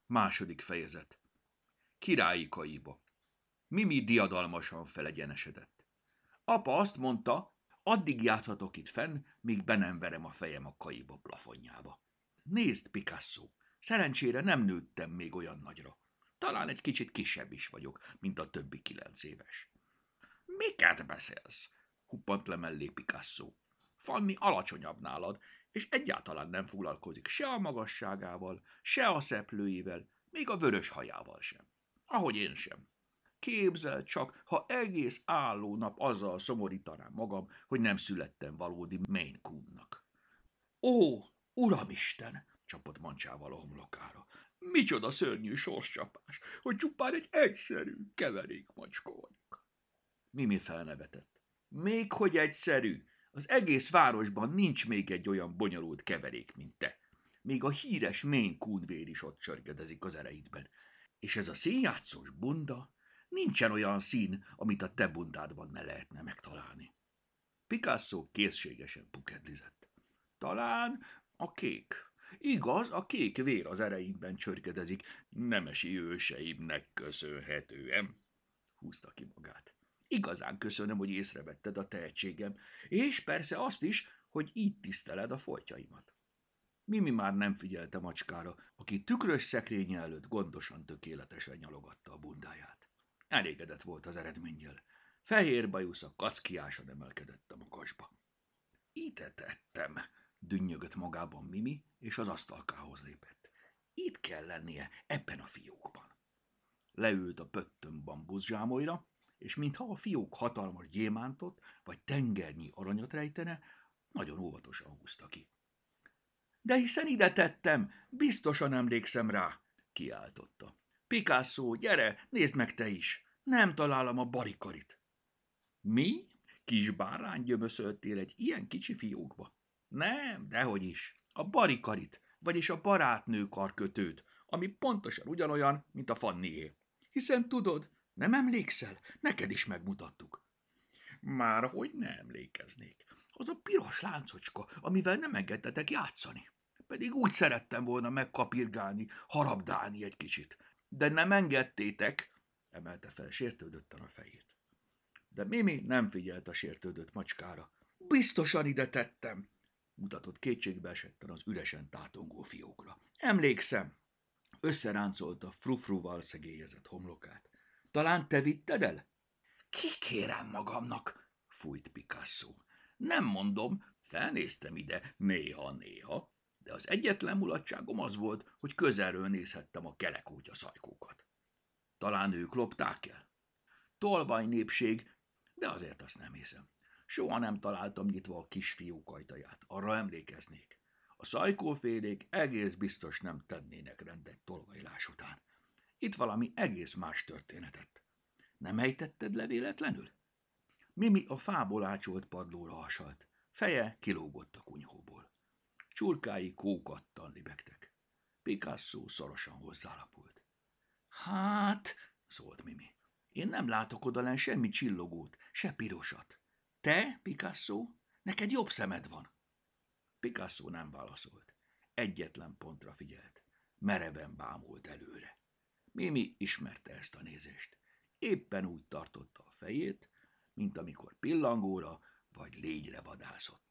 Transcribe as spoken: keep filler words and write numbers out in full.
Második fejezet. Királyi kaiba. Mimi diadalmasan felegyenesedett. Apa azt mondta, addig játszhatok itt fenn, míg be nem verem a fejem a kaiba plafonjába. Nézd, Picasso, szerencsére nem nőttem még olyan nagyra. Talán egy kicsit kisebb is vagyok, mint a többi kilenc éves. Miket beszélsz? Huppant le mellé Picasso. Fanny alacsonyabb nálad, és egyáltalán nem foglalkozik se a magasságával, se a szeplőivel, még a vörös hajával sem. Ahogy én sem. Képzeld csak, ha egész álló nap azzal szomorítanám magam, hogy nem születtem valódi Maine Coonnak. Ó, uramisten! Csapott mancsával a homlokára. Micsoda szörnyű sorscsapás, hogy csupán egy egyszerű keverék macska vagyok. Mimi felnevetett. Még hogy egyszerű, az egész városban nincs még egy olyan bonyolult keverék, mint te. Még a híres Maine Coon vér is ott csörgedezik az ereidben. És ez a színjátszós bunda, nincsen olyan szín, amit a te bundádban ne lehetne megtalálni. Picasso készségesen pukedlizett. Talán a kék. Igaz, a kék vér az ereidben csörgedezik, nemesi őseimnek köszönhetően. Húzta ki magát. Igazán köszönöm, hogy észrevetted a tehetségem, és persze azt is, hogy így tiszteled a foltjaimat. Mimi már nem figyelte macskára, aki tükrös szekrénye előtt gondosan, tökéletesen nyalogatta a bundáját. Elégedett volt az eredménnyel. Fehér bajusza kackiásan emelkedett a magasba. Ide tettem, dünnyögött magában Mimi, és az asztalkához lépett. Itt kell lennie, ebben a fiókban. Leült a pöttön bambuszsámolyra, és mintha a fiók hatalmas gyémántot vagy tengernyi aranyat rejtene, nagyon óvatosan húzta ki. De hiszen ide tettem, biztosan emlékszem rá, kiáltotta. Picasso, gyere, nézd meg te is, nem találom a barikarit. Mi? Kis bárány, gyömöszöltél egy ilyen kicsi fiókba? Nem, dehogy is. A barikarit, vagyis a barátnő karkötőt, ami pontosan ugyanolyan, mint a Fannié. Hiszen tudod, nem emlékszel? Neked is megmutattuk. Már hogy ne emlékeznék. Az a piros láncocska, amivel nem engedtetek játszani. Pedig úgy szerettem volna megkapirgálni, harabdálni egy kicsit. De nem engedtétek, emelte fel sértődötten a fejét. De Mimi nem figyelt a sértődött macskára. Biztosan ide tettem, mutatott kétségbe esetten az üresen tátongó fiókra. Emlékszem, összeráncolta frufruval szegélyezett homlokát. Talán te vitted el? Kikérem magamnak, fújt Picasso. Nem mondom, felnéztem ide néha-néha, de az egyetlen mulatságom az volt, hogy közelről nézhettem a kelekótya szajkókat. Talán ők lopták el? Tolvaj népség, de azért azt nem hiszem. Soha nem találtam nyitva a kis fiók ajtaját, arra emlékeznék. A szajkófélék egész biztos nem tennének rendet tolvajlás után. Itt valami egész más történetet. Nem ejtetted le véletlenül? Mimi a fából ácsolt padlóra hasalt. Feje kilógott a kunyhóból. Csurkái kókattan libegtek. Picasso szorosan hozzálapult. Hát, szólt Mimi, én nem látok odalen semmi csillogót, se pirosat. Te, Picasso, neked jobb szemed van. Picasso nem válaszolt. Egyetlen pontra figyelt. Mereven bámult előre. Mimi ismerte ezt a nézést. Éppen úgy tartotta a fejét, mint amikor pillangóra vagy légyre vadászott.